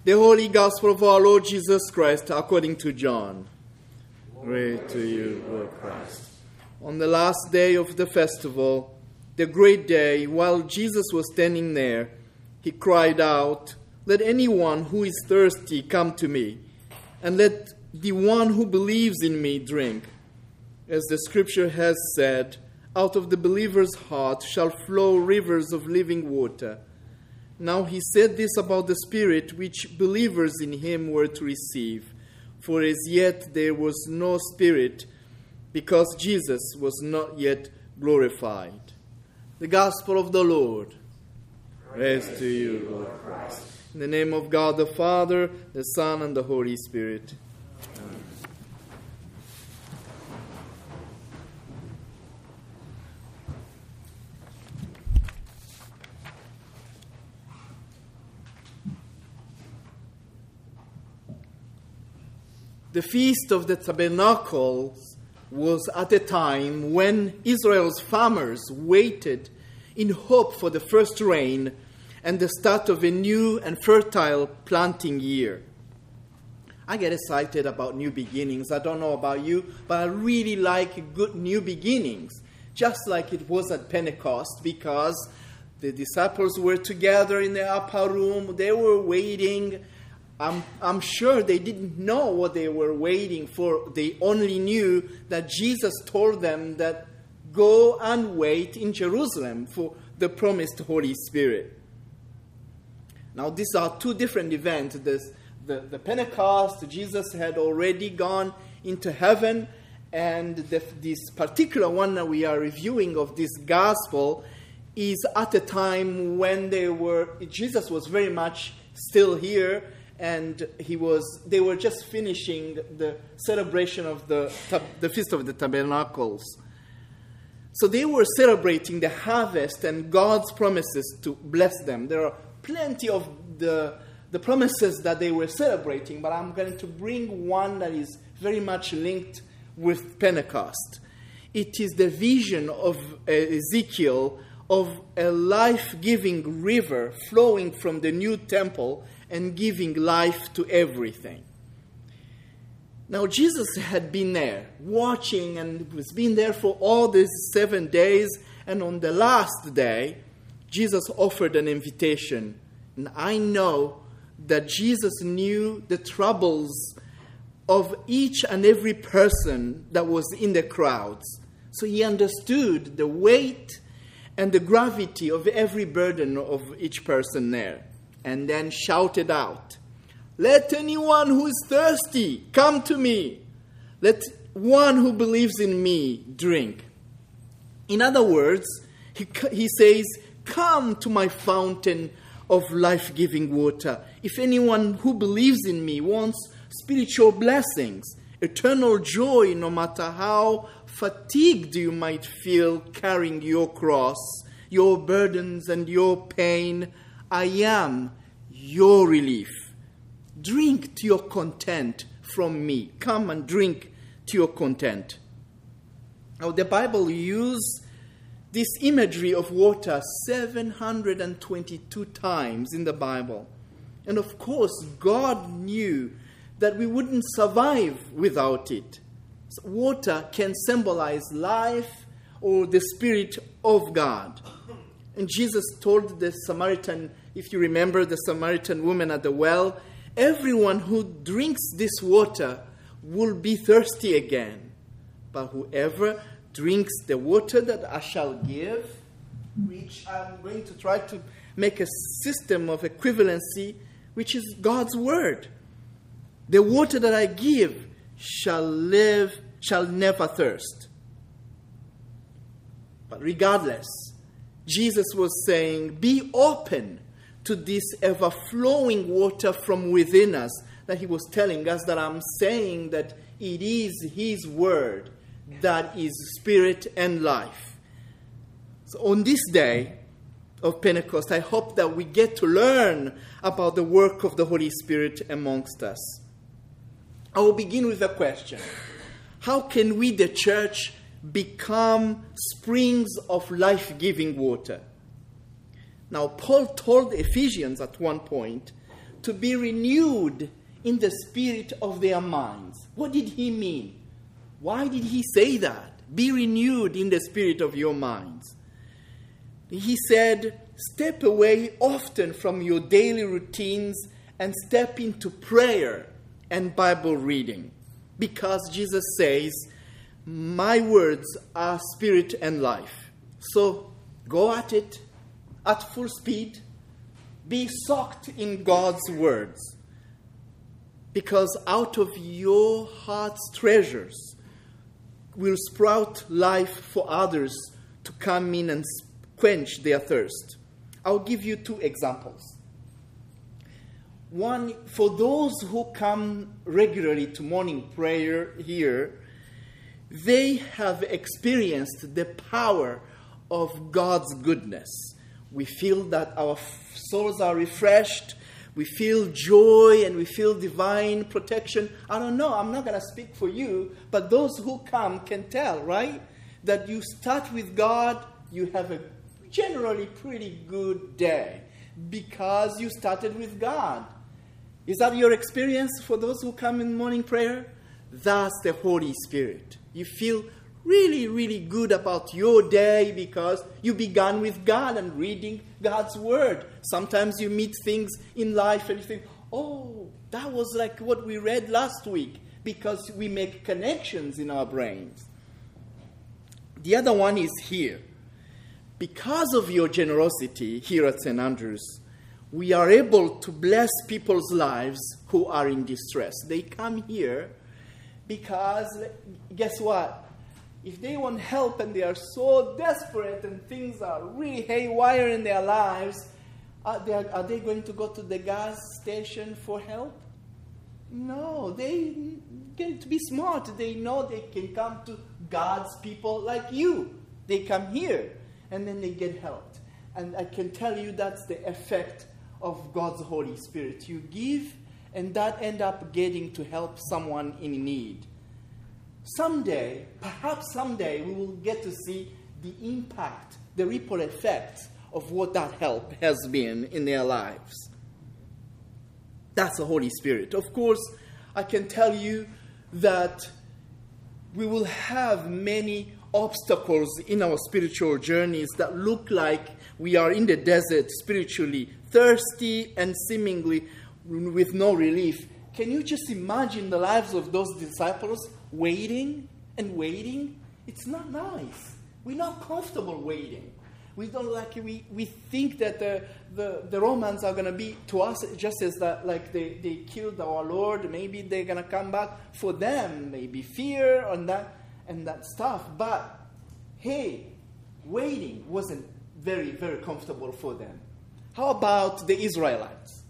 The Holy Gospel of our Lord Jesus Christ according to John. Glory to you, Lord Christ. On the last day of the festival, the great day, while Jesus was standing there, he cried out, "Let anyone who is thirsty come to me, and let the one who believes in me drink. As the scripture has said, out of the believer's heart shall flow rivers of living water." Now he said this about the Spirit which believers in him were to receive. For as yet there was no Spirit, because Jesus was not yet glorified. The Gospel of the Lord. Praise to you, Lord Christ. In the name of God the Father, the Son, and the Holy Spirit. Amen. The Feast of the Tabernacles was at a time when Israel's farmers waited in hope for the first rain and the start of a new and fertile planting year. I get excited about new beginnings. I don't know about you, but I really like good new beginnings, just like it was at Pentecost, because the disciples were together in the upper room. They were waiting. I'm sure they didn't know what they were waiting for. They only knew that Jesus told them that go and wait in Jerusalem for the promised Holy Spirit. Now, these are two different events. The Pentecost, Jesus had already gone into heaven, and this particular one that we are reviewing of this gospel is at a time when Jesus was very much still here, and they were just finishing the celebration of the Feast of the Tabernacles. So they were celebrating the harvest and God's promises to bless them. There are plenty of the promises that they were celebrating, but I'm going to bring one that is very much linked with Pentecost. It is the vision of Ezekiel of a life-giving river flowing from the new temple and giving life to everything. Now, Jesus had been there watching and was been there for all these 7 days. And on the last day, Jesus offered an invitation. And I know that Jesus knew the troubles of each and every person that was in the crowds. So he understood the weight and the gravity of every burden of each person there. And then shouted out, "Let anyone who is thirsty come to me. Let one who believes in me drink." In other words, he says, "Come to my fountain of life-giving water. If anyone who believes in me wants spiritual blessings, eternal joy, no matter how fatigued you might feel carrying your cross, your burdens and your pain, I am your relief. Drink to your content from me. Come and drink to your content." Now, the Bible uses this imagery of water 722 times in the Bible. And of course, God knew that we wouldn't survive without it. So water can symbolize life or the Spirit of God. And Jesus told the Samaritan, if you remember the Samaritan woman at the well, everyone who drinks this water will be thirsty again. But whoever drinks the water that I shall give, which I'm going to try to make a system of equivalency, which is God's word. The water that I give shall never thirst. But regardless, Jesus was saying, be open to this ever-flowing water from within us, that he was telling us, that I'm saying that it is his word that is spirit and life. So on this day of Pentecost, I hope that we get to learn about the work of the Holy Spirit amongst us. I will begin with a question. How can we, the church, become springs of life-giving water? Now, Paul told the Ephesians at one point to be renewed in the spirit of their minds. What did he mean? Why did he say that? Be renewed in the spirit of your minds. He said, step away often from your daily routines and step into prayer and Bible reading. Because Jesus says, my words are spirit and life. So go at it at full speed. Be soaked in God's words. Because out of your heart's treasures will sprout life for others to come in and quench their thirst. I'll give you 2 examples. One, for those who come regularly to morning prayer here, they have experienced the power of God's goodness. We feel that our souls are refreshed. We feel joy and we feel divine protection. I don't know, I'm not going to speak for you, but those who come can tell, right? That you start with God, you have a generally pretty good day because you started with God. Is that your experience for those who come in morning prayer? That's the Holy Spirit. You feel really, really good about your day because you began with God and reading God's Word. Sometimes you meet things in life and you think, oh, that was like what we read last week, because we make connections in our brains. The other one is here. Because of your generosity here at St. Andrews, we are able to bless people's lives who are in distress. They come here because, guess what? If they want help and they are so desperate and things are really haywire in their lives, are they going to go to the gas station for help? No, they get to be smart. They know they can come to God's people like you. They come here and then they get helped. And I can tell you that's the effect of God's Holy Spirit. You give and that end up getting to help someone in need. Someday, perhaps someday, we will get to see the impact, the ripple effects of what that help has been in their lives. That's the Holy Spirit. Of course, I can tell you that we will have many obstacles in our spiritual journeys that look like we are in the desert spiritually, thirsty and seemingly with no relief. Can you just imagine the lives of those disciples waiting and waiting? It's not nice. We're not comfortable waiting. We don't we think that the Romans are going to be to us just as that, like they killed our Lord. Maybe they're going to come back for them. Maybe fear and that stuff. But hey, waiting wasn't very, very comfortable for them. How about the Israelites?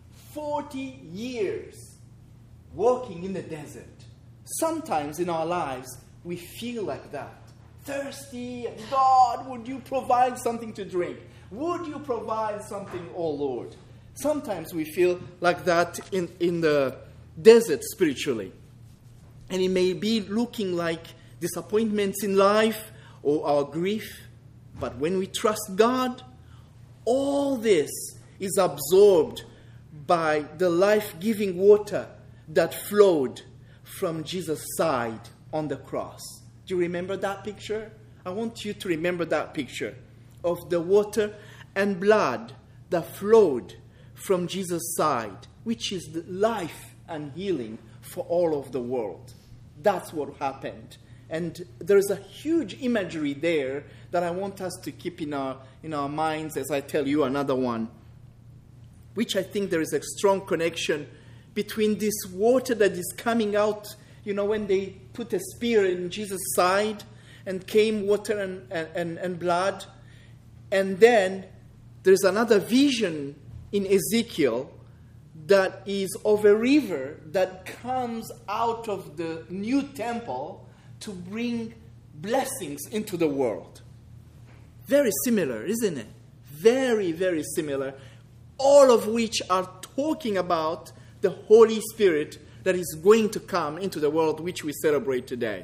40 years walking in the desert. Sometimes in our lives, we feel like that. Thirsty, and God, would you provide something to drink? Would you provide something, oh Lord? Sometimes we feel like that in the desert spiritually. And it may be looking like disappointments in life or our grief. But when we trust God, all this is absorbed by the life-giving water that flowed from Jesus' side on the cross. Do you remember that picture? I want you to remember that picture of the water and blood that flowed from Jesus' side, which is the life and healing for all of the world. That's what happened. And there's a huge imagery there that I want us to keep in our minds as I tell you another one, which I think there is a strong connection between this water that is coming out, when they put a spear in Jesus' side and came water and blood. And then there's another vision in Ezekiel that is of a river that comes out of the new temple to bring blessings into the world. Very similar, isn't it? Very, very similar. All of which are talking about the Holy Spirit that is going to come into the world which we celebrate today.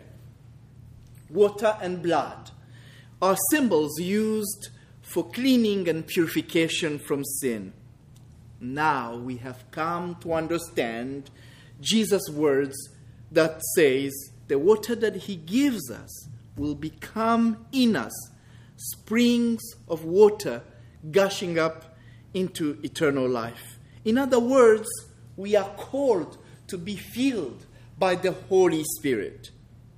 Water and blood are symbols used for cleaning and purification from sin. Now we have come to understand Jesus' words that says the water that he gives us will become in us springs of water gushing up into eternal life. In other words, we are called to be filled by the Holy Spirit.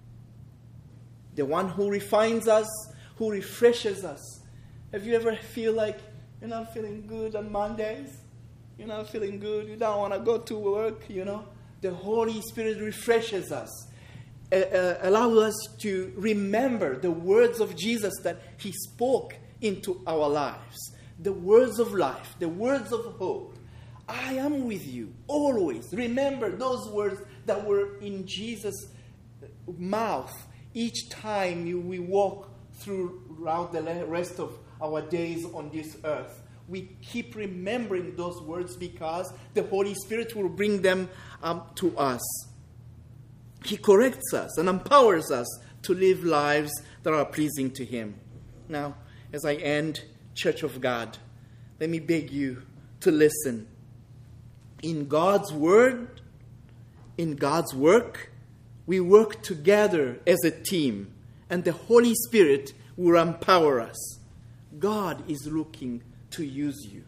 The one who refines us, who refreshes us. Have you ever feel like you're not feeling good on Mondays? You're not feeling good, you don't want to go to work, The Holy Spirit refreshes us. Allow us to remember the words of Jesus that he spoke into our lives. The words of life, the words of hope. I am with you always. Remember those words that were in Jesus' mouth each time we walk throughout the rest of our days on this earth. We keep remembering those words because the Holy Spirit will bring them to us. He corrects us and empowers us to live lives that are pleasing to him. Now, as I end, Church of God, let me beg you to listen. In God's word, in God's work, we work together as a team, and the Holy Spirit will empower us. God is looking to use you.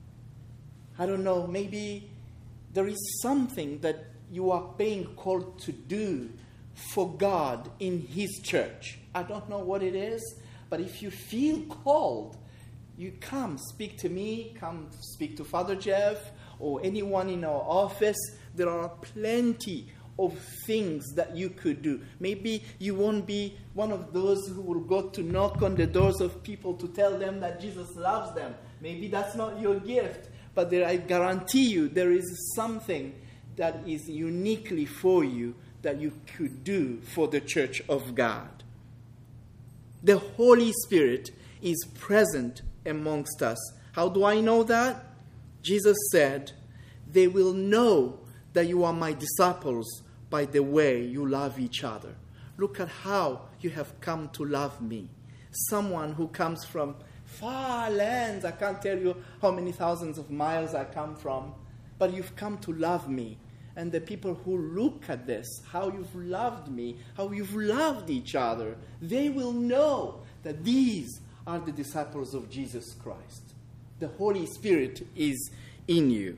I don't know, maybe there is something that you are being called to do for God in his church. I don't know what it is, but if you feel called, you come speak to me, come speak to Father Jeff or anyone in our office. There are plenty of things that you could do. Maybe you won't be one of those who will go to knock on the doors of people to tell them that Jesus loves them. Maybe that's not your gift, but I guarantee you there is something that is uniquely for you that you could do for the Church of God. The Holy Spirit is present amongst us. How do I know that? Jesus said, "They will know that you are my disciples by the way you love each other." Look at how you have come to love me. Someone who comes from far lands, I can't tell you how many thousands of miles I come from, but you've come to love me. And the people who look at this, how you've loved me, how you've loved each other, they will know that these are the disciples of Jesus Christ. The Holy Spirit is in you.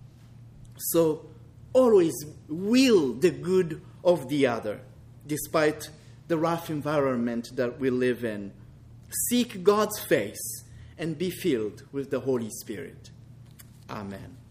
So always will the good of the other, despite the rough environment that we live in. Seek God's face and be filled with the Holy Spirit. Amen.